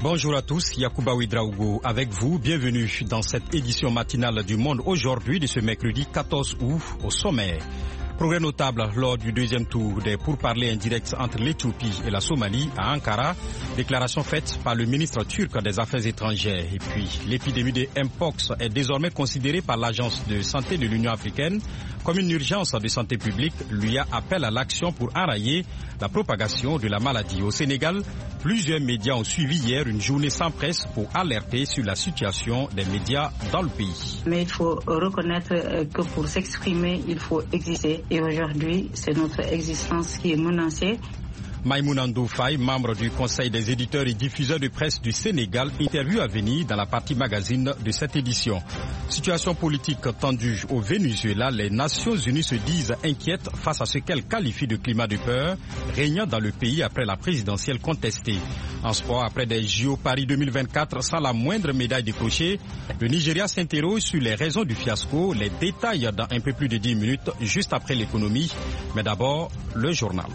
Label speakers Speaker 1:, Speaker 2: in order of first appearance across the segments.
Speaker 1: Bonjour à tous, Yacouba Ouidraogo avec vous. Bienvenue dans cette édition matinale du Monde aujourd'hui de ce mercredi 14 août au sommet. Progrès notable lors du deuxième tour des pourparlers indirects entre l'Éthiopie et la Somalie à Ankara. Déclaration faite par le ministre turc des Affaires étrangères. Et puis, l'épidémie de Mpox est désormais considérée par l'Agence de santé de l'Union africaine comme une urgence de santé publique. L'UA appelle à l'action pour enrayer la propagation de la maladie. Au Sénégal, plusieurs médias ont suivi hier une journée sans presse pour alerter sur la situation des médias dans le pays.
Speaker 2: Mais il faut reconnaître que pour s'exprimer, il faut exister. Et aujourd'hui, c'est notre existence qui est menacée.
Speaker 1: Maïmouna Ndoufaye, membre du Conseil des éditeurs et diffuseurs de presse du Sénégal, interview à venir dans la partie magazine de cette édition. Situation politique tendue au Venezuela, les Nations Unies se disent inquiètes face à ce qu'elles qualifient de climat de peur régnant dans le pays après la présidentielle contestée. En sport, après des JO Paris 2024 sans la moindre médaille décrochée, le Nigeria s'interroge sur les raisons du fiasco. Les détails dans un peu plus de 10 minutes, juste après l'économie. Mais d'abord, le journal.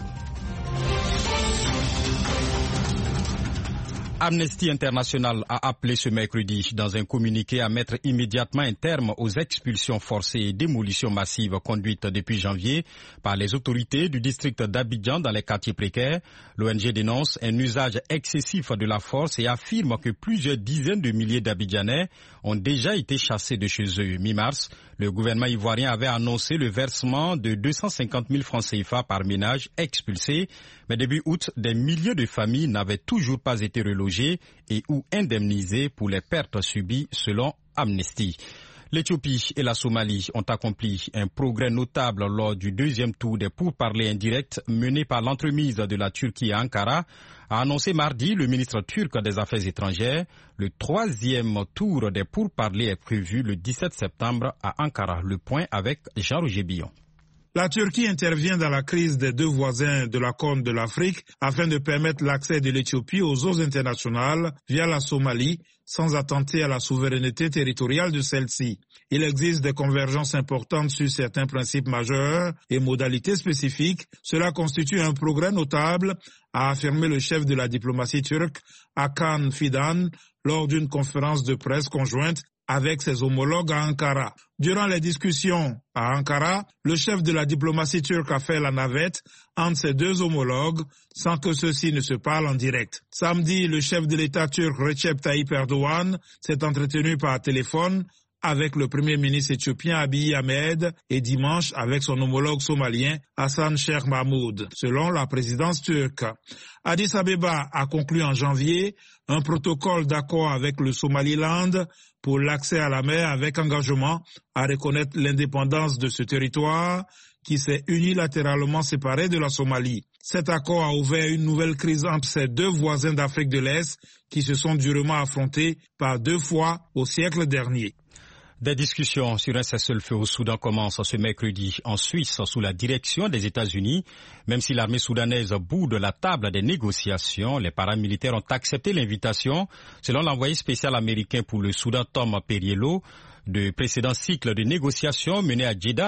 Speaker 1: Amnesty International a appelé ce mercredi dans un communiqué à mettre immédiatement un terme aux expulsions forcées et démolitions massives conduites depuis janvier par les autorités du district d'Abidjan dans les quartiers précaires. L'ONG dénonce un usage excessif de la force et affirme que plusieurs dizaines de milliers d'Abidjanais ont déjà été chassés de chez eux. Mi-mars, le gouvernement ivoirien avait annoncé le versement de 250 000 francs CFA par ménage expulsé, mais début août, des milliers de familles n'avaient toujours pas été relogées et ou indemnisées pour les pertes subies selon Amnesty. L'Éthiopie et la Somalie ont accompli un progrès notable lors du deuxième tour des pourparlers indirects menés par l'entremise de la Turquie à Ankara, a annoncé mardi le ministre turc des Affaires étrangères. Le troisième tour des pourparlers est prévu le 17 septembre à Ankara. Le point avec Jean-Roger Billon.
Speaker 3: La Turquie intervient dans la crise des deux voisins de la Corne de l'Afrique afin de permettre l'accès de l'Éthiopie aux eaux internationales via la Somalie sans attenter à la souveraineté territoriale de celle-ci. Il existe des convergences importantes sur certains principes majeurs et modalités spécifiques. Cela constitue un progrès notable, a affirmé le chef de la diplomatie turque, Hakan Fidan, lors d'une conférence de presse conjointe avec ses homologues à Ankara. Durant les discussions à Ankara, le chef de la diplomatie turque a fait la navette entre ses deux homologues sans que ceux-ci ne se parlent en direct. Samedi, le chef de l'État turc Recep Tayyip Erdogan s'est entretenu par téléphone avec le premier ministre éthiopien Abiy Ahmed et dimanche avec son homologue somalien Hassan Sheikh Mahmoud, selon la présidence turque. Addis Abeba a conclu en janvier un protocole d'accord avec le Somaliland pour l'accès à la mer avec engagement à reconnaître l'indépendance de ce territoire qui s'est unilatéralement séparé de la Somalie. Cet accord a ouvert une nouvelle crise entre ces deux voisins d'Afrique de l'Est qui se sont durement affrontés par deux fois au siècle dernier.
Speaker 1: Des discussions sur un cessez-le-feu au Soudan commencent ce mercredi en Suisse sous la direction des États-Unis. Même si l'armée soudanaise boude la table des négociations, les paramilitaires ont accepté l'invitation. Selon l'envoyé spécial américain pour le Soudan, Tom Perriello, de précédents cycles de négociations menés à Jeddah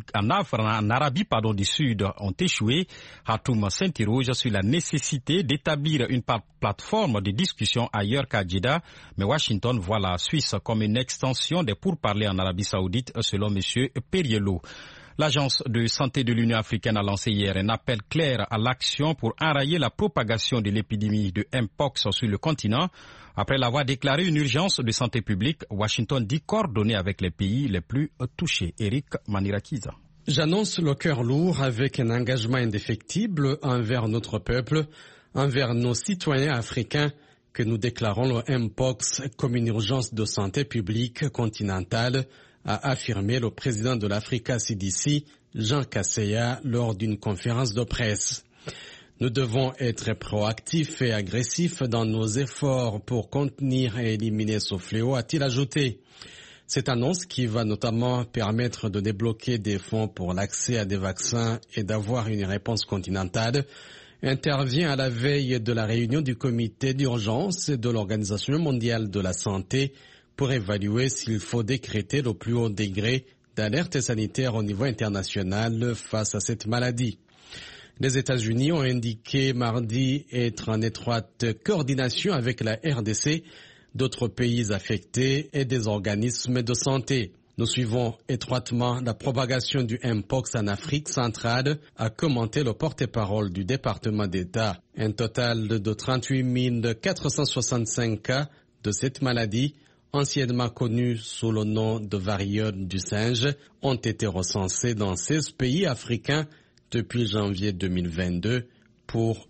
Speaker 1: en Arabie du Sud ont échoué. Hatoum s'interroge sur la nécessité d'établir une plateforme de discussion ailleurs qu'à Jeddah, mais Washington voit la Suisse comme une extension des pourparlers en Arabie Saoudite, selon M. Perriello. L'Agence de santé de l'Union africaine a lancé hier un appel clair à l'action pour enrayer la propagation de l'épidémie de Mpox sur le continent. Après l'avoir déclaré une urgence de santé publique, Washington dit coordonner avec les pays les plus touchés. Eric Manirakiza.
Speaker 4: J'annonce le cœur lourd avec un engagement indéfectible envers notre peuple, envers nos citoyens africains, que nous déclarons le Mpox comme une urgence de santé publique continentale, a affirmé le président de l'Africa CDC, Jean Kaseya, lors d'une conférence de presse. Nous devons être proactifs et agressifs dans nos efforts pour contenir et éliminer ce fléau, a-t-il ajouté. Cette annonce, qui va notamment permettre de débloquer des fonds pour l'accès à des vaccins et d'avoir une réponse continentale, intervient à la veille de la réunion du comité d'urgence de l'Organisation mondiale de la santé pour évaluer s'il faut décréter le plus haut degré d'alerte sanitaire au niveau international face à cette maladie. Les États-Unis ont indiqué mardi être en étroite coordination avec la RDC, d'autres pays affectés et des organismes de santé. Nous suivons étroitement la propagation du Mpox en Afrique centrale, a commenté le porte-parole du département d'État. Un total de 38 465 cas de cette maladie, anciennement connue sous le nom de variole du singe, ont été recensés dans 16 pays africains depuis janvier 2022 pour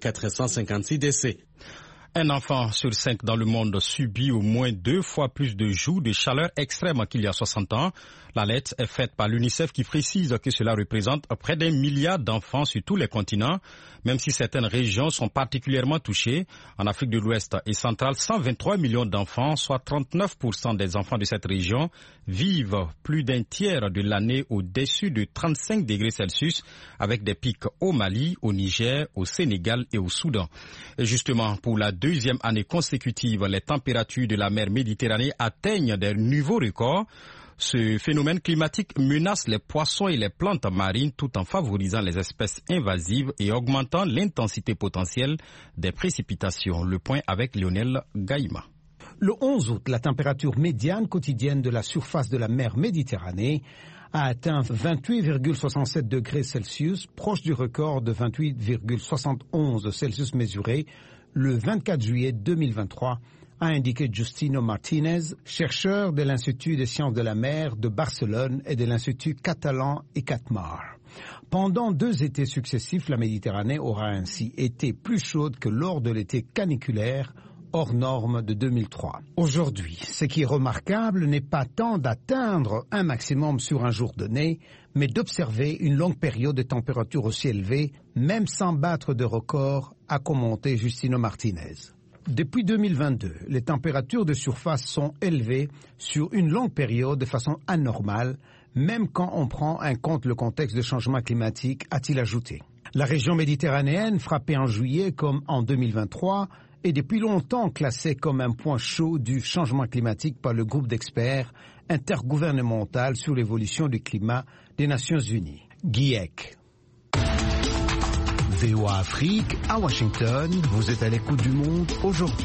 Speaker 4: 1456 décès.
Speaker 1: Un enfant sur 5 dans le monde subit au moins 2 fois plus de jours de chaleur extrême qu'il y a 60 ans. L'alerte est faite par l'UNICEF qui précise que cela représente près d'1 milliard d'enfants sur tous les continents, même si certaines régions sont particulièrement touchées. En Afrique de l'Ouest et centrale, 123 millions d'enfants, soit 39% des enfants de cette région, vivent plus d'un tiers de l'année au-dessus de 35 degrés Celsius, avec des pics au Mali, au Niger, au Sénégal et au Soudan. Et justement, pour la deuxième année consécutive, les températures de la mer Méditerranée atteignent des niveaux records. Ce phénomène climatique menace les poissons et les plantes marines tout en favorisant les espèces invasives et augmentant l'intensité potentielle des précipitations. Le point avec Lionel Gaïma.
Speaker 5: Le 11 août, la température médiane quotidienne de la surface de la mer Méditerranée a atteint 28,67 degrés Celsius, proche du record de 28,71 Celsius mesuré le 24 juillet 2023, a indiqué Justino Martinez, chercheur de l'Institut des sciences de la mer de Barcelone et de l'Institut catalan ICATMAR. Pendant 2 étés successifs, la Méditerranée aura ainsi été plus chaude que lors de l'été caniculaire hors norme de 2003. Aujourd'hui, ce qui est remarquable n'est pas tant d'atteindre un maximum sur un jour donné, mais d'observer une longue période de température aussi élevée, même sans battre de record, a commenté Justino Martinez. Depuis 2022, les températures de surface sont élevées sur une longue période de façon anormale, même quand on prend en compte le contexte de changement climatique, a-t-il ajouté. La région méditerranéenne, frappée en juillet comme en 2023, est depuis longtemps classée comme un point chaud du changement climatique par le groupe d'experts intergouvernemental sur l'évolution du climat des Nations Unies, GIEC.
Speaker 6: VOA Afrique, à Washington, vous êtes à l'écoute du monde aujourd'hui.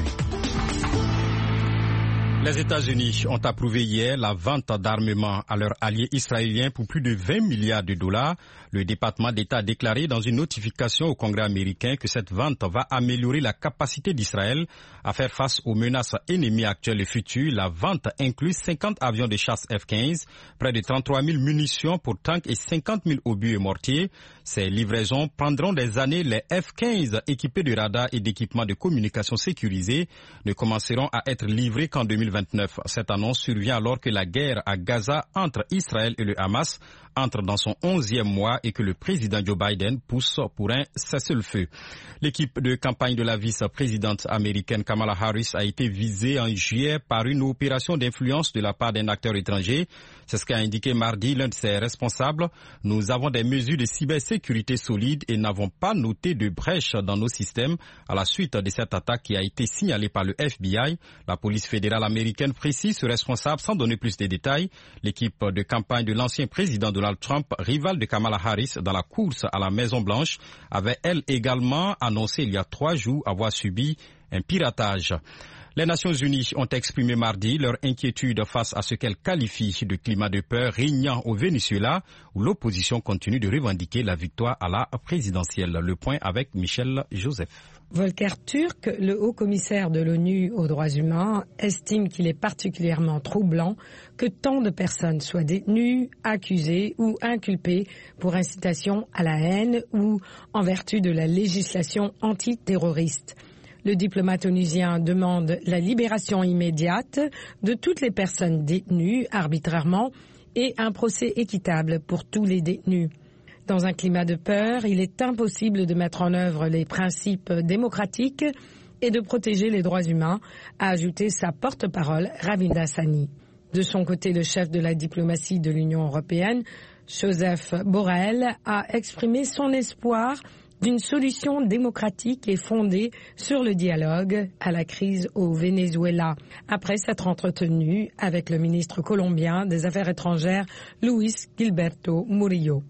Speaker 1: Les États-Unis ont approuvé hier la vente d'armements à leurs alliés israéliens pour plus de 20 milliards de dollars. Le département d'État a déclaré dans une notification au Congrès américain que cette vente va améliorer la capacité d'Israël à faire face aux menaces ennemies actuelles et futures. La vente inclut 50 avions de chasse F-15, près de 33 000 munitions pour tanks et 50 000 obus et mortiers. Ces livraisons prendront des années. Les F-15 équipés de radars et d'équipements de communication sécurisés ne commenceront à être livrés qu'en 2029. Cette annonce survient alors que la guerre à Gaza entre Israël et le Hamas entre dans son 11e mois et que le président Joe Biden pousse pour un cessez-le-feu. L'équipe de campagne de la vice-présidente américaine Kamala Harris a été visée en juillet par une opération d'influence de la part d'un acteur étranger. C'est ce qu'a indiqué mardi l'un de ses responsables. Nous avons des mesures de cybersécurité solides et n'avons pas noté de brèche dans nos systèmes à la suite de cette attaque qui a été signalée par le FBI. La police fédérale américaine précise ce responsable sans donner plus de détails. L'équipe de campagne de l'ancien président Donald Trump, rival de Kamala Harris dans la course à la Maison-Blanche, avait elle également annoncé il y a 3 jours avoir subi un piratage. Les Nations Unies ont exprimé mardi leur inquiétude face à ce qu'elles qualifient de climat de peur régnant au Venezuela, où l'opposition continue de revendiquer la victoire à la présidentielle. Le point avec Michel Joseph.
Speaker 7: Volker Turk, le haut-commissaire de l'ONU aux droits humains, estime qu'il est particulièrement troublant que tant de personnes soient détenues, accusées ou inculpées pour incitation à la haine ou en vertu de la législation antiterroriste. Le diplomate onusien demande la libération immédiate de toutes les personnes détenues arbitrairement et un procès équitable pour tous les détenus. Dans un climat de peur, il est impossible de mettre en œuvre les principes démocratiques et de protéger les droits humains, a ajouté sa porte-parole Ravinda Sani. De son côté, le chef de la diplomatie de l'Union européenne, Joseph Borrell, a exprimé son espoir d'une solution démocratique et fondée sur le dialogue à la crise au Venezuela, après s'être entretenu avec le ministre colombien des Affaires étrangères, Luis Gilberto Murillo.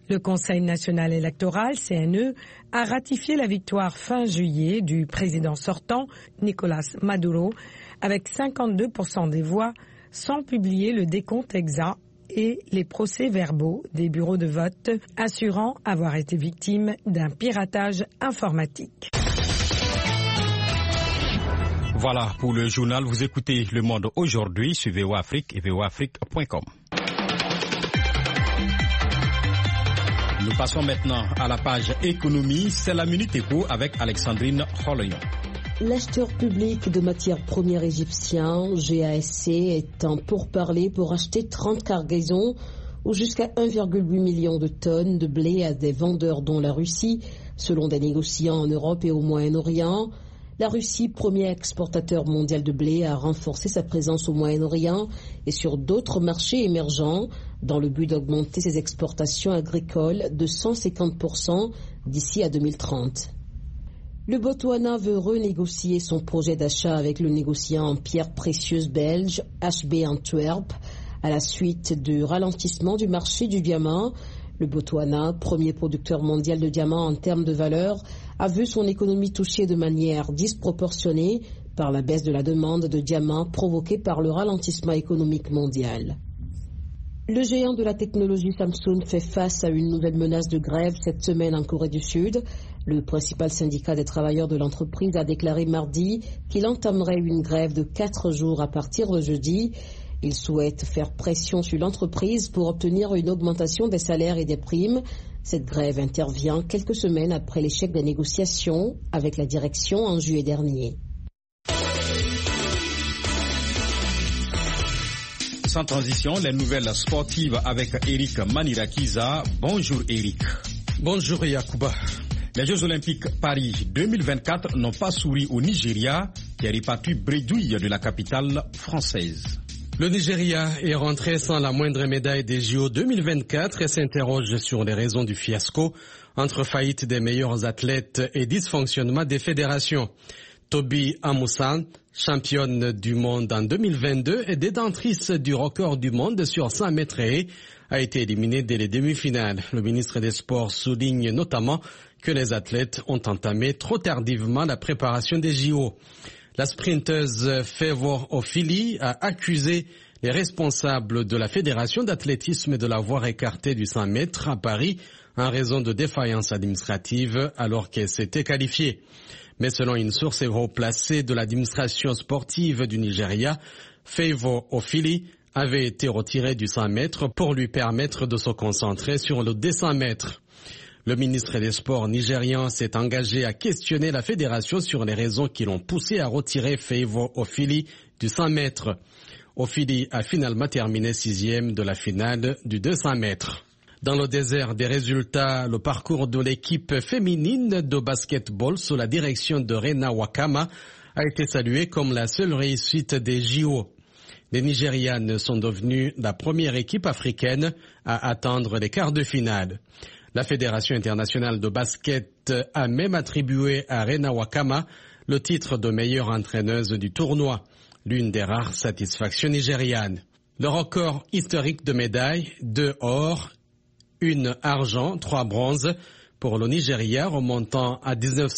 Speaker 7: Le Conseil national électoral, CNE, a ratifié la victoire fin juillet du président sortant, Nicolás Maduro, avec 52% des voix, sans publier le décompte exact et les procès-verbaux des bureaux de vote, assurant avoir été victime d'un piratage informatique.
Speaker 1: Voilà pour le journal. Vous écoutez Le Monde aujourd'hui sur VOA Afrique et voaafrique.com. Nous passons maintenant à la page économie. C'est la Minute Éco avec Alexandrine Holoyon.
Speaker 8: L'acheteur public de matières premières égyptien, GASC, est en pourparlers pour acheter 30 cargaisons ou jusqu'à 1,8 million de tonnes de blé à des vendeurs dont la Russie, selon des négociants en Europe et au Moyen-Orient. La Russie, premier exportateur mondial de blé, a renforcé sa présence au Moyen-Orient et sur d'autres marchés émergents dans le but d'augmenter ses exportations agricoles de 150% d'ici à 2030. Le Botswana veut renégocier son projet d'achat avec le négociant en pierres précieuses belge HB Antwerp à la suite du ralentissement du marché du diamant. Le Botswana, premier producteur mondial de diamants en termes de valeur, a vu son économie touchée de manière disproportionnée par la baisse de la demande de diamants provoquée par le ralentissement économique mondial. Le géant de la technologie Samsung fait face à une nouvelle menace de grève cette semaine en Corée du Sud. Le principal syndicat des travailleurs de l'entreprise a déclaré mardi qu'il entamerait une grève de 4 jours à partir de jeudi. Il souhaite faire pression sur l'entreprise pour obtenir une augmentation des salaires et des primes. Cette grève intervient quelques semaines après l'échec des négociations avec la direction en juillet dernier.
Speaker 1: Sans transition, les nouvelles sportives avec Eric Manirakiza. Bonjour Eric.
Speaker 4: Bonjour Yacouba.
Speaker 1: Les Jeux Olympiques Paris 2024 n'ont pas souri au Nigeria, qui est reparti bredouille de la capitale française.
Speaker 4: Le Nigeria est rentré sans la moindre médaille des JO 2024 et s'interroge sur les raisons du fiasco entre faillite des meilleurs athlètes et dysfonctionnement des fédérations. Toby Amusan, championne du monde en 2022 et détentrice du record du monde sur 100 mètres haies, a été éliminée dès les demi-finales. Le ministre des Sports souligne notamment que les athlètes ont entamé trop tardivement la préparation des JO. La sprinteuse Favour Ofili a accusé les responsables de la Fédération d'athlétisme de l'avoir écartée du 100 mètres à Paris en raison de défaillances administratives alors qu'elle s'était qualifiée. Mais selon une source haut placée de l'administration sportive du Nigeria, Favour Ofili avait été retirée du 100 mètres pour lui permettre de se concentrer sur le 200 mètres. Le ministre des Sports nigérian s'est engagé à questionner la fédération sur les raisons qui l'ont poussé à retirer Favour Ofili du 100 mètres. Ofili a finalement terminé 6e de la finale du 200 mètres. Dans le désert des résultats, le parcours de l'équipe féminine de basketball sous la direction de Rena Wakama a été salué comme la seule réussite des JO. Les Nigérianes sont devenues la première équipe africaine à atteindre les quarts de finale. La Fédération internationale de basket a même attribué à Rena Wakama le titre de meilleure entraîneuse du tournoi, l'une des rares satisfactions nigérianes. Le record historique de médailles, 2 or, 1 argent, 3 bronzes pour le Nigeria, remontant à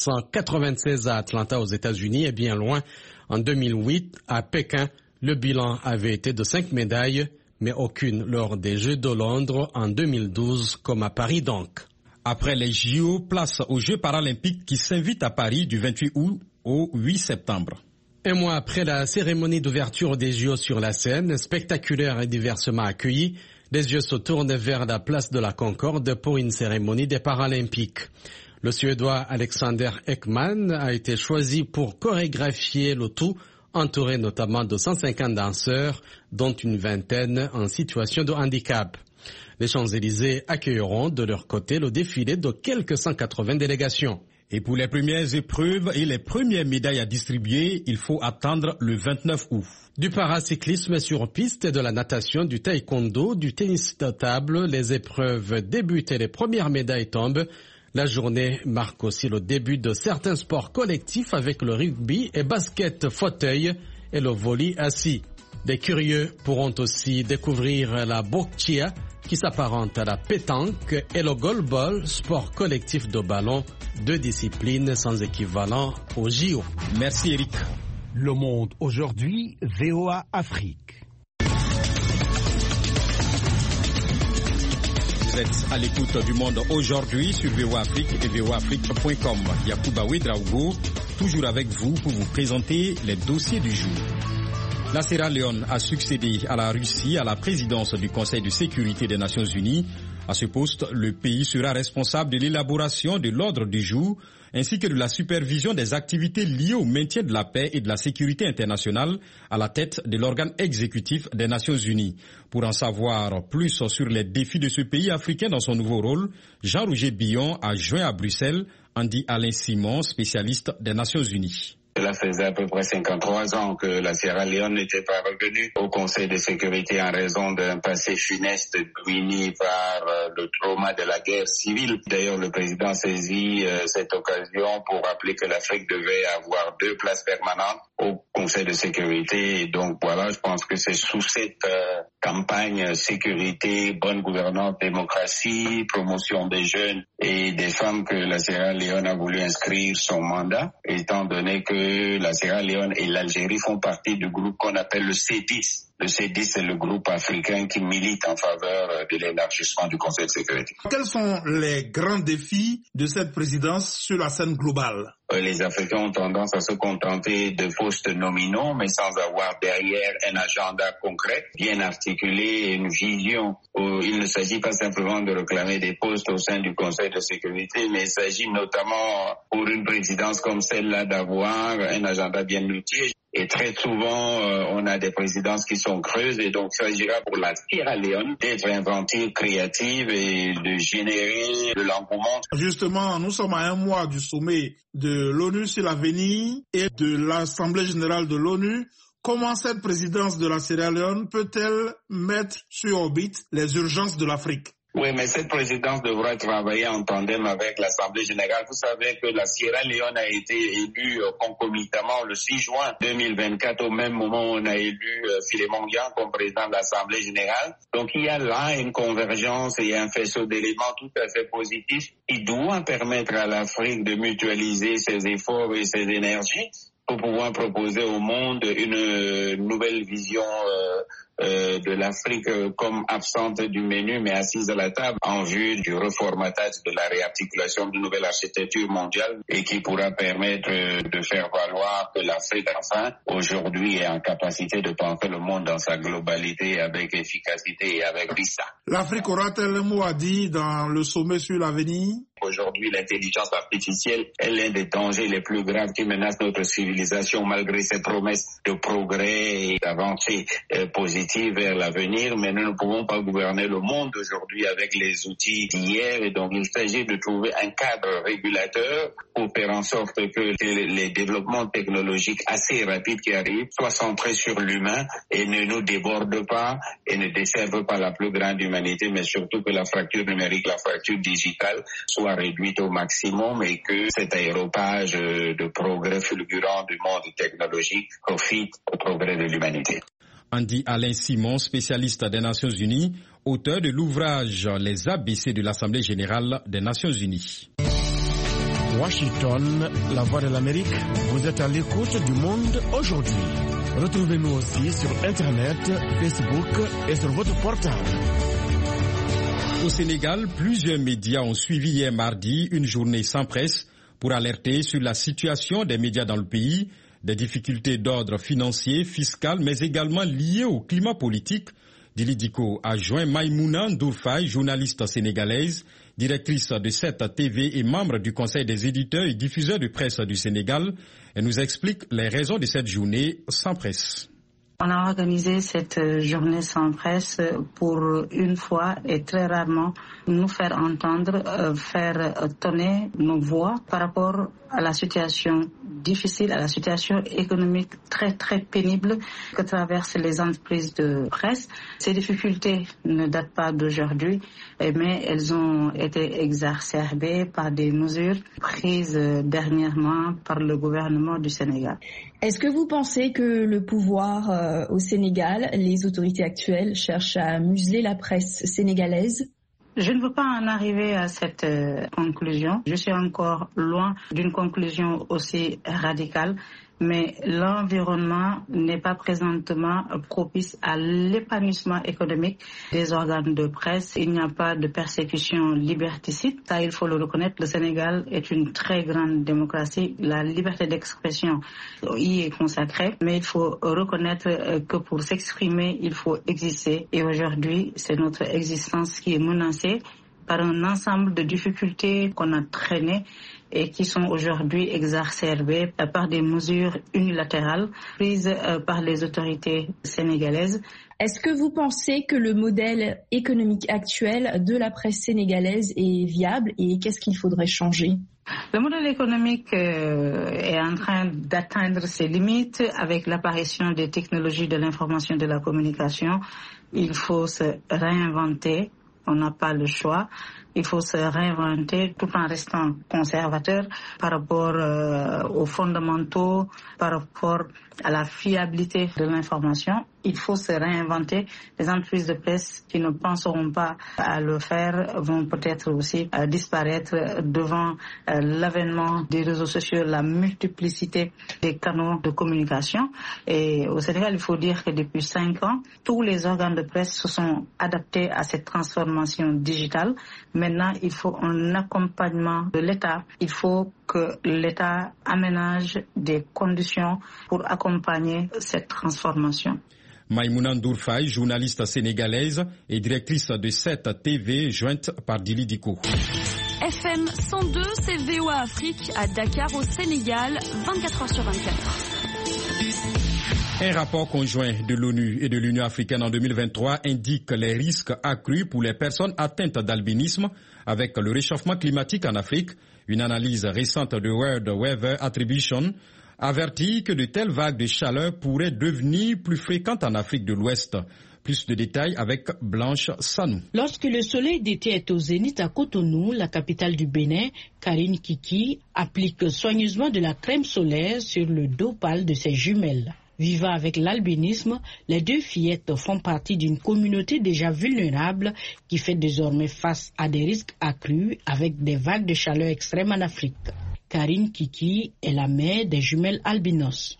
Speaker 4: 1996 à Atlanta aux États-Unis et bien loin en 2008 à Pékin. Le bilan avait été de 5 médailles, mais aucune lors des Jeux de Londres en 2012 comme à Paris donc.
Speaker 1: Après les JO, place aux Jeux paralympiques qui s'invitent à Paris du 28 août au 8 septembre.
Speaker 4: Un mois après la cérémonie d'ouverture des JO sur la scène, spectaculaire et diversement accueillie, les yeux se tournent vers la place de la Concorde pour une cérémonie des Paralympiques. Le Suédois Alexander Ekman a été choisi pour chorégraphier le tout, entouré notamment de 150 danseurs, dont une vingtaine en situation de handicap. Les Champs-Élysées accueilleront de leur côté le défilé de quelques 180 délégations.
Speaker 1: Et pour les premières épreuves et les premières médailles à distribuer, il faut attendre le 29 août.
Speaker 4: Du paracyclisme sur piste, de la natation, du taekwondo, du tennis de table, les épreuves débutent et les premières médailles tombent. La journée marque aussi le début de certains sports collectifs avec le rugby et basket fauteuil et le volley assis. Des curieux pourront aussi découvrir la bokchia, qui s'apparente à la pétanque, et le goalball, sport collectif de ballon, 2 disciplines sans équivalent au JO.
Speaker 1: Merci Eric.
Speaker 5: Le Monde aujourd'hui, VOA Afrique.
Speaker 1: Vous êtes à l'écoute du Monde aujourd'hui sur VOA Afrique et voaafrique.com. Yacouba Ouedraogo, toujours avec vous pour vous présenter les dossiers du jour. La Sierra Leone a succédé à la Russie à la présidence du Conseil de sécurité des Nations Unies. À ce poste, le pays sera responsable de l'élaboration de l'ordre du jour ainsi que de la supervision des activités liées au maintien de la paix et de la sécurité internationale à la tête de l'organe exécutif des Nations Unies. Pour en savoir plus sur les défis de ce pays africain dans son nouveau rôle, Jean-Roger Billon a joint à Bruxelles Andy Alain Simon, spécialiste des Nations Unies.
Speaker 9: Cela faisait à peu près 53 ans que la Sierra Leone n'était pas revenue au Conseil de sécurité en raison d'un passé funeste ruiné par le trauma de la guerre civile. D'ailleurs, le président saisit cette occasion pour rappeler que l'Afrique devait avoir 2 places permanentes au Conseil de sécurité. Et donc voilà, je pense que c'est sous cette campagne sécurité, bonne gouvernance, démocratie, promotion des jeunes et des femmes que la Sierra Leone a voulu inscrire son mandat, étant donné que la Sierra Leone et l'Algérie font partie du groupe qu'on appelle le C10. Le C10, c'est le groupe africain qui milite en faveur de l'élargissement du Conseil de sécurité.
Speaker 3: Quels sont les grands défis de cette présidence sur la scène globale?
Speaker 9: Les Africains ont tendance à se contenter de postes nominaux, mais sans avoir derrière un agenda concret, bien articulé et une vision. Il ne s'agit pas simplement de réclamer des postes au sein du Conseil de sécurité, mais il s'agit notamment pour une présidence comme celle-là d'avoir un agenda bien outillé. Et très souvent, on a des présidences qui sont creuses et donc il s'agira pour la Sierra Leone d'être inventive, créative et de générer de l'engouement.
Speaker 3: Justement, nous sommes à un mois du sommet de l'ONU sur l'avenir et de l'Assemblée générale de l'ONU. Comment cette présidence de la Sierra Leone peut-elle mettre sur orbite les urgences de l'Afrique?
Speaker 9: Oui, mais cette présidence devra travailler en tandem avec l'Assemblée générale. Vous savez que la Sierra Leone a été élue concomitamment le 6 juin 2024, au même moment où on a élu Philémon Yang comme président de l'Assemblée générale. Donc il y a là une convergence et un faisceau d'éléments tout à fait positifs qui doit permettre à l'Afrique de mutualiser ses efforts et ses énergies pour pouvoir proposer au monde une nouvelle vision de l'Afrique comme absente du menu mais assise à la table en vue du reformatage de la réarticulation d'une nouvelle architecture mondiale et qui pourra permettre de faire valoir que l'Afrique enfin aujourd'hui est en capacité de penser le monde dans sa globalité avec efficacité et avec vista.
Speaker 3: L'Afrique aura-t-elle un mot à dire dans le sommet sur l'avenir?
Speaker 9: Aujourd'hui, l'intelligence artificielle est l'un des dangers les plus graves qui menacent notre civilisation malgré ses promesses de progrès et d'avancées positives vers l'avenir. Mais nous ne pouvons pas gouverner le monde aujourd'hui avec les outils d'hier. Et donc, il s'agit de trouver un cadre régulateur pour faire en sorte que les développements technologiques assez rapides qui arrivent soient centrés sur l'humain et ne nous débordent pas et ne desservent pas la plus grande humanité, mais surtout que la fracture numérique, la fracture digitale soit réduite au maximum et que cet aéropage de progrès fulgurant du monde technologique profite au progrès de l'humanité.
Speaker 1: Andy Alain Simon, spécialiste des Nations Unies, auteur de l'ouvrage Les ABC de l'Assemblée générale des Nations Unies.
Speaker 10: Washington, la voix de l'Amérique, vous êtes à l'écoute du Monde aujourd'hui. Retrouvez-nous aussi sur Internet, Facebook et sur votre portable.
Speaker 1: Au Sénégal, plusieurs médias ont suivi hier mardi une journée sans presse pour alerter sur la situation des médias dans le pays, des difficultés d'ordre financier, fiscal, mais également liées au climat politique. Dili Diko a joint Maïmouna Ndourfaï, journaliste sénégalaise, directrice de cette TV et membre du Conseil des éditeurs et diffuseurs de presse du Sénégal. Elle nous explique les raisons de cette journée sans presse.
Speaker 2: On a organisé cette journée sans presse pour une fois et très rarement nous faire entendre, faire tonner nos voix par rapport à la situation difficile, à la situation économique très très pénible que traversent les entreprises de presse. Ces difficultés ne datent pas d'aujourd'hui, mais elles ont été exacerbées par des mesures prises dernièrement par le gouvernement du Sénégal.
Speaker 11: Est-ce que vous pensez que le pouvoir au Sénégal, les autorités actuelles, cherchent à museler la presse sénégalaise ?
Speaker 2: Je ne veux pas en arriver à cette conclusion. Je suis encore loin d'une conclusion aussi radicale, mais l'environnement n'est pas présentement propice à l'épanouissement économique des organes de presse. Il n'y a pas de persécution liberticide. Ça, il faut le reconnaître. Le Sénégal est une très grande démocratie. La liberté d'expression y est consacrée, mais il faut reconnaître que pour s'exprimer, il faut exister. Et aujourd'hui, c'est notre existence qui est menacée par un ensemble de difficultés qu'on a traînées et qui sont aujourd'hui exacerbées par des mesures unilatérales prises par les autorités sénégalaises.
Speaker 11: Est-ce que vous pensez que le modèle économique actuel de la presse sénégalaise est viable et qu'est-ce qu'il faudrait changer ?
Speaker 2: Le modèle économique est en train d'atteindre ses limites avec l'apparition des technologies de l'information et de la communication. Il faut se réinventer. On n'a pas le choix. Il faut se réinventer tout en restant conservateur par rapport aux fondamentaux, par rapport à la fiabilité de l'information. Il faut se réinventer. Les entreprises de presse qui ne penseront pas à le faire vont peut-être aussi disparaître devant l'avènement des réseaux sociaux, la multiplicité des canaux de communication. Et au Sénégal, il faut dire que depuis 5 ans, tous les organes de presse se sont adaptés à cette transformation digitale. Maintenant, il faut un accompagnement de l'État. Il faut que l'État aménage des conditions pour accompagner cette transformation.
Speaker 1: Maïmouna Ndourfaï, journaliste sénégalaise et directrice de 7 TV, jointe par Dili Diko.
Speaker 12: FM 102, c'est VOA Afrique à Dakar au Sénégal, 24h sur 24.
Speaker 1: Un rapport conjoint de l'ONU et de l'Union africaine en 2023 indique les risques accrus pour les personnes atteintes d'albinisme avec le réchauffement climatique en Afrique. Une analyse récente de World Weather Attribution avertit que de telles vagues de chaleur pourraient devenir plus fréquentes en Afrique de l'Ouest. Plus de détails avec Blanche Sanou.
Speaker 13: Lorsque le soleil d'été est au zénith à Cotonou, la capitale du Bénin, Karine Kiki applique soigneusement de la crème solaire sur le dos pâle de ses jumelles. Vivant avec l'albinisme, les deux fillettes font partie d'une communauté déjà vulnérable qui fait désormais face à des risques accrus avec des vagues de chaleur extrêmes en Afrique. Karine Kiki est la mère des jumelles albinos.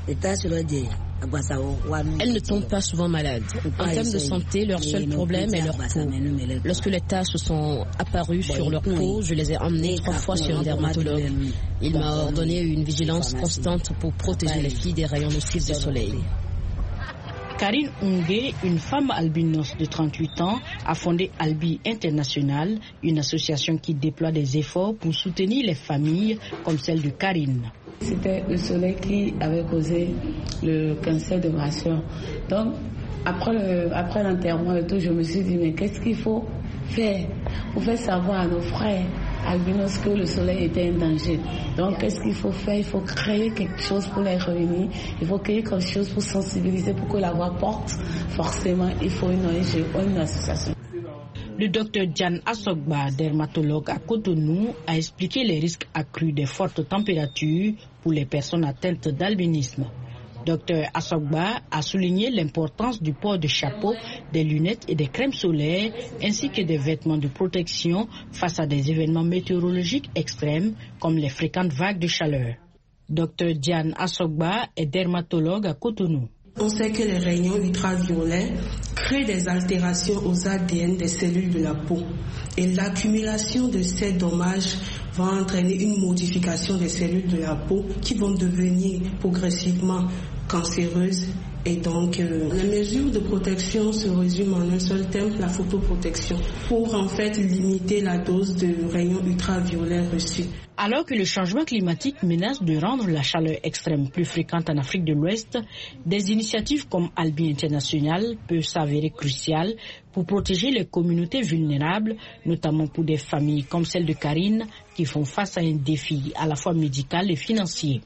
Speaker 14: Elles ne tombent pas souvent malades. En termes de santé, leur seul problème est leur peau. Lorsque les taches sont apparues sur leur peau, je les ai emmenées 3 fois chez un dermatologue. Il m'a ordonné une vigilance constante pour protéger les filles des rayons nocifs du soleil.
Speaker 13: Karine Unge, une femme albinos de 38 ans, a fondé Albi International, une association qui déploie des efforts pour soutenir les familles comme celle de Karine.
Speaker 15: C'était le soleil qui avait causé le cancer de ma soeur. Donc, après l'enterrement et tout, je me suis dit, mais qu'est-ce qu'il faut faire pour faire savoir à nos frères albinos que le soleil était un danger. Donc, qu'est-ce qu'il faut faire? Il faut créer quelque chose pour les réunir. Il faut créer quelque chose pour sensibiliser, pour que la voix porte. Forcément, il faut une ONG ou une association.
Speaker 13: Le docteur Diane Assogba, dermatologue à Cotonou, a expliqué les risques accrus des fortes températures pour les personnes atteintes d'albinisme. Dr Assogba a souligné l'importance du port de chapeaux, des lunettes et des crèmes solaires, ainsi que des vêtements de protection face à des événements météorologiques extrêmes comme les fréquentes vagues de chaleur. Dr Diane Assogba est dermatologue à Cotonou.
Speaker 16: On sait que les rayons ultraviolets créent des altérations aux ADN des cellules de la peau. Et l'accumulation de ces dommages va entraîner une modification des cellules de la peau qui vont devenir progressivement cancéreuses Et donc, les mesures de protection se résument en un seul thème, la photoprotection, pour en fait limiter la dose de rayons ultraviolets reçus.
Speaker 13: Alors que le changement climatique menace de rendre la chaleur extrême plus fréquente en Afrique de l'Ouest, des initiatives comme Albi International peuvent s'avérer cruciales pour protéger les communautés vulnérables, notamment pour des familles comme celle de Karine, qui font face à un défi à la fois médical et financier.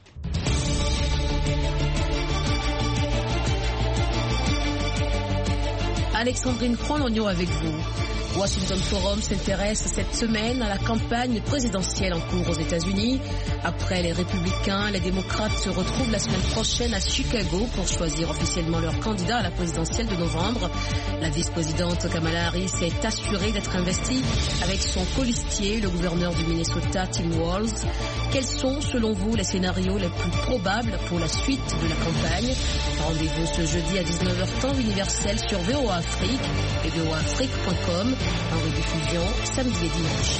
Speaker 14: Alexandrine Croix-Lognon avec vous. Washington Forum s'intéresse cette semaine à la campagne présidentielle en cours aux États-Unis. Après les républicains, les démocrates se retrouvent la semaine prochaine à Chicago pour choisir officiellement leur candidat à la présidentielle de novembre. La vice-présidente Kamala Harris est assurée d'être investie avec son colistier, le gouverneur du Minnesota, Tim Walz. Quels sont, selon vous, les scénarios les plus probables pour la suite de la campagne? Rendez-vous ce jeudi à 19h temps universel sur VOA Afrique et voaafrique.com. En rediffusion samedi et dimanche.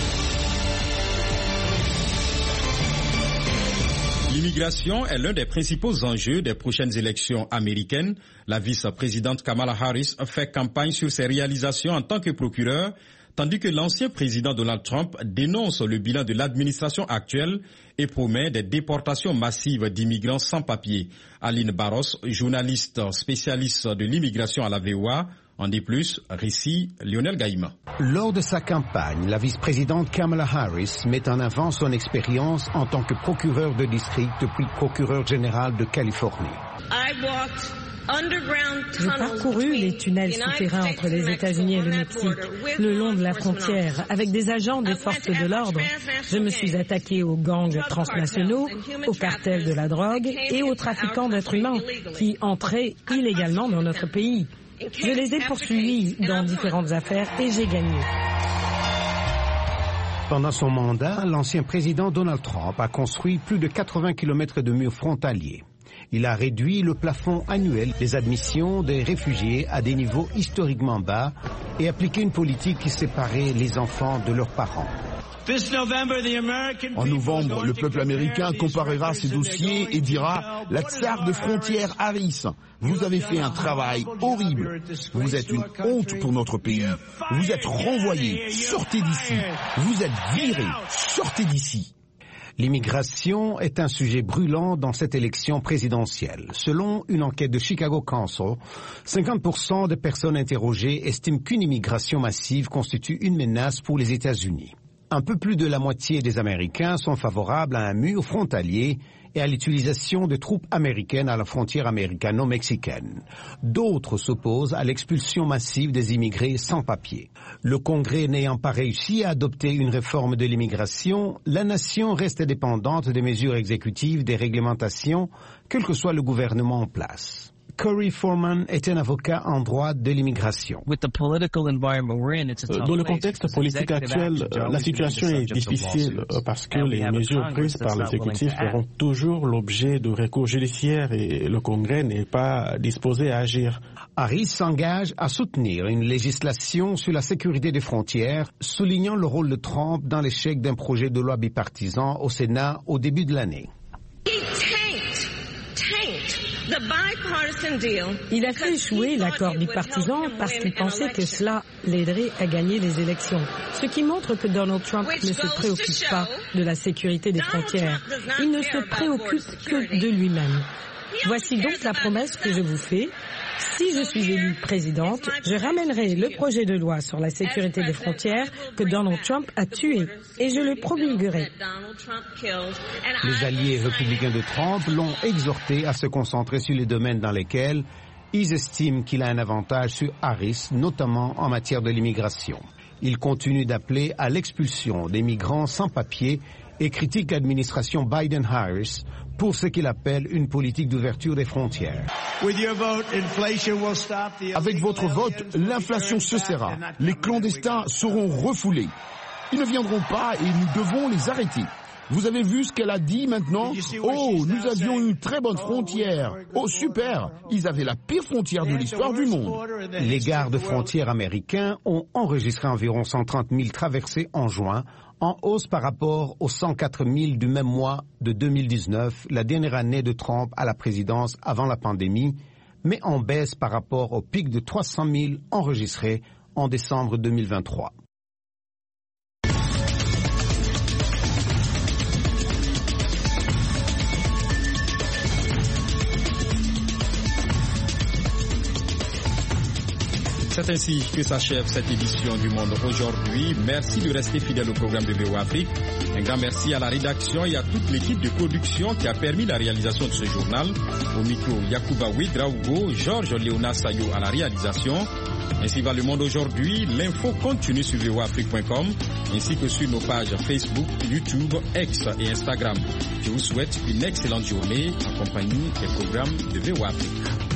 Speaker 1: L'immigration est l'un des principaux enjeux des prochaines élections américaines. La vice-présidente Kamala Harris fait campagne sur ses réalisations en tant que procureur, tandis que l'ancien président Donald Trump dénonce le bilan de l'administration actuelle et promet des déportations massives d'immigrants sans papier. Aline Barros, journaliste spécialiste de l'immigration à la VOA, en dit plus, récit Lionel Gaïma.
Speaker 5: Lors de sa campagne, la vice-présidente Kamala Harris met en avant son expérience en tant que procureur de district depuis procureur général de Californie.
Speaker 7: J'ai parcouru les tunnels souterrains entre les États-Unis et le Mexique, le long de la frontière, avec des agents des forces de l'ordre. Je me suis attaqué aux gangs transnationaux, aux cartels de la drogue et aux trafiquants d'êtres humains qui entraient illégalement dans notre pays. Je les ai poursuivis dans différentes affaires et j'ai gagné.
Speaker 5: Pendant son mandat, l'ancien président Donald Trump a construit plus de 80 km de murs frontaliers. Il a réduit le plafond annuel des admissions des réfugiés à des niveaux historiquement bas et appliqué une politique qui séparait les enfants de leurs parents.
Speaker 10: En novembre, le peuple américain comparera ces dossiers et dira « La tsar de frontière Harris, vous avez fait un travail horrible. Vous êtes une honte pour notre pays. Vous êtes renvoyés. Sortez d'ici. Vous êtes virés. Sortez d'ici. »
Speaker 5: L'immigration est un sujet brûlant dans cette élection présidentielle. Selon une enquête de Chicago Council, 50% des personnes interrogées estiment qu'une immigration massive constitue une menace pour les États-Unis. Un peu plus de la moitié des Américains sont favorables à un mur frontalier et à l'utilisation de troupes américaines à la frontière américano-mexicaine. D'autres s'opposent à l'expulsion massive des immigrés sans papier. Le Congrès n'ayant pas réussi à adopter une réforme de l'immigration, la nation reste dépendante des mesures exécutives des réglementations, quel que soit le gouvernement en place. Corey Foreman est un avocat en droit de l'immigration.
Speaker 17: Dans le contexte politique actuel, la situation est difficile parce que les mesures prises par l'exécutif feront toujours l'objet de recours judiciaires et le Congrès n'est pas disposé à agir.
Speaker 5: Harris s'engage à soutenir une législation sur la sécurité des frontières, soulignant le rôle de Trump dans l'échec d'un projet de loi bipartisan au Sénat au début de l'année.
Speaker 7: Il a fait échouer l'accord bipartisan parce qu'il pensait que cela l'aiderait à gagner les élections. Ce qui montre que Donald Trump ne se préoccupe pas de la sécurité des frontières. Il ne se préoccupe que de lui-même. Voici donc la promesse que je vous fais. Si je suis élue présidente, je ramènerai le projet de loi sur la sécurité des frontières que Donald Trump a tué et je le promulguerai.
Speaker 5: Les alliés républicains de Trump l'ont exhorté à se concentrer sur les domaines dans lesquels ils estiment qu'il a un avantage sur Harris, notamment en matière de l'immigration. Ils continuent d'appeler à l'expulsion des migrants sans papier et critiquent l'administration Biden-Harris pour ce qu'il appelle une politique d'ouverture des frontières.
Speaker 10: Avec votre vote, l'inflation cessera. Les clandestins seront refoulés. Ils ne viendront pas et nous devons les arrêter. Vous avez vu ce qu'elle a dit maintenant? Oh, nous avions une très bonne frontière. Oh, super! Ils avaient la pire frontière de l'histoire du monde.
Speaker 5: Les gardes frontières américains ont enregistré environ 130 000 traversées en juin, en hausse par rapport aux 104 000 du même mois de 2019, la dernière année de Trump à la présidence avant la pandémie, mais en baisse par rapport au pic de 300 000 enregistré en décembre 2023.
Speaker 1: C'est ainsi que s'achève cette édition du Monde aujourd'hui. Merci de rester fidèle au programme de VOA Afrique. Un grand merci à la rédaction et à toute l'équipe de production qui a permis la réalisation de ce journal. Au micro, Yacouba Ouedraogo, Georges Léona Sayo à la réalisation. Ainsi va le monde aujourd'hui. L'info continue sur voaafrique.com ainsi que sur nos pages Facebook, YouTube, X et Instagram. Je vous souhaite une excellente journée en compagnie des programmes de VOA Afrique.